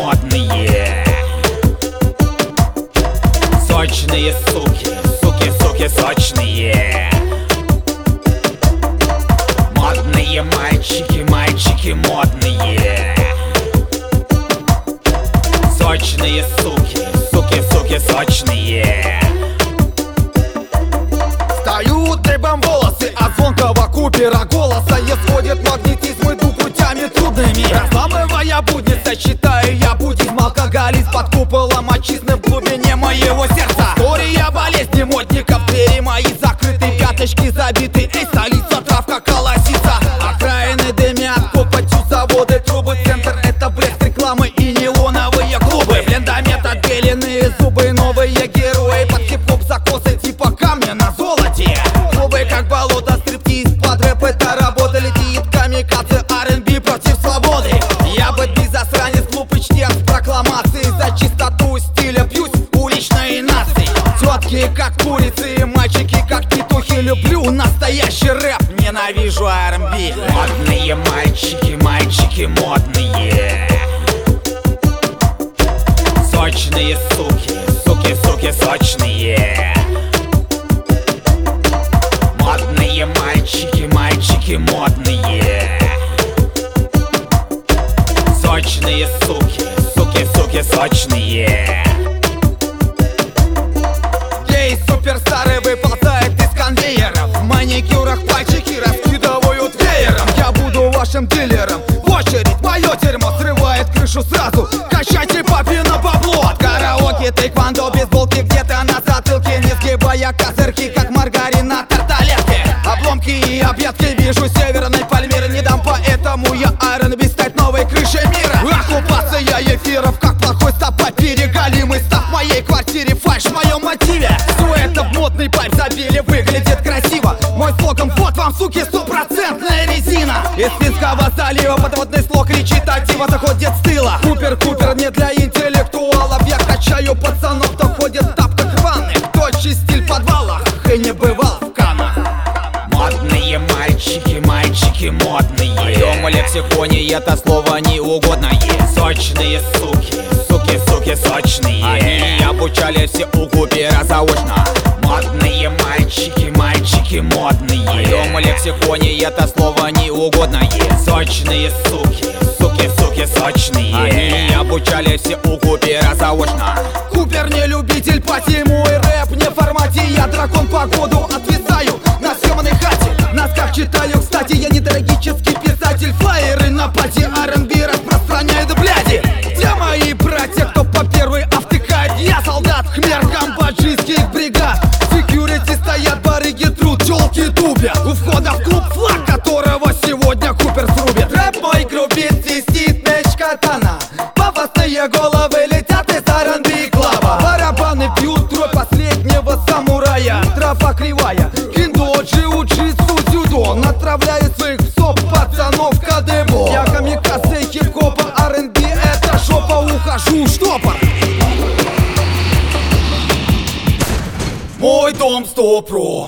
модные. Сочные суки, суки, сочные. Модные мальчики, модные. Сочные суки, сочные. Встают дыбом волосы от звонкого Купера голоса. Исходит магнетизм, иду путями трудными, разламывая будни, сочетаю я буддизм, алкоголизм под куполом отчизны в глубине моего сердца. История болезни модников, двери мои закрыты, пяточки забиты, эй, столица, травка колосится. Окраины дымят, копотью заводы, трубы, центр — это блеск рекламы и неоновые клубы. Блендомет, отбеленные зубы, новые герои под хип-хоп закосы типа камня на золоте. Клубы как болото, стриптиз, под рэп это работа, летит камикадзе, R&B против свободы. Я бэтби засранец, глупый чтец прокламации, за чистоту стиля бьюсь уличной нации. Тетки как курицы, мальчики как петухи, люблю настоящий рэп, ненавижу R&B. Модные мальчики, модные. Сочные суки, сочные. Модные мальчики, модные. Сочные суки, сочные. Гей, суперстары выползают из конвейеров, в маникюрах пальчики раскидывают веером. Я буду вашим дилером, в очередь мое дерьмо срывает крышу сразу. Качайте папино бабло от караоке, тейквондо, бейсболки где-то на затылке, не сгибая козырьки, как маргарин на тарталетке. Обломки и объедки вижу северной Пальмиры, не дам, поэтому я R&B стать новой крышей мира. Оккупация эфиров, как плохой стопа, переголимый став в моей квартире, фальшь в моем мотиве. Все это в модный пайп забили, выглядит красиво. Мой слоган: вот вам, суки, стопроцентная резина. Из Финского залива подводный слог кричит от дива, заходит с тыла. Купер не для интеллектуалов, я качаю пацанов, кто ходит в тапках рваных, кто чистиль в подвалах и не бывал в Каннах. Модные мальчики, модные. В моем лексиконе это слово неугодное. Сочные суки, сочные. Они обучали все у Купера заочно. Модные мальчики, модные. В моем лексиконе это слово неугодное. Сочные суки, сочные. Они обучали все у Купера заочно. Купер не любитель пати, мой рэп не в формате. Я дракон по году отвисаю на съемной хате. Носках читаю, кстати, я не трагический писатель. Флайеры на пати, R&B распространяют бляди. Где мои братья, кто по первой автыкает? Я солдат, хмер камбоджийских бригад. Секьюрити стоят, барыги трут, тёлки тупят. У входа в клуб флаг, которого сегодня Купер срубит. Рэп мой грубит, свистит меч катана. Пафосные головы летят из R&B клаба. Барабаны бьют дробь последнего самурая. Тропа кривая, киндо, джиу-джитсу, дзюдо. Направляю своих псов, пацанов, кадебо. Я камикадзе хип-хопа, R&B это жопа, ухожу в штопор. Мой дом 100 Pro.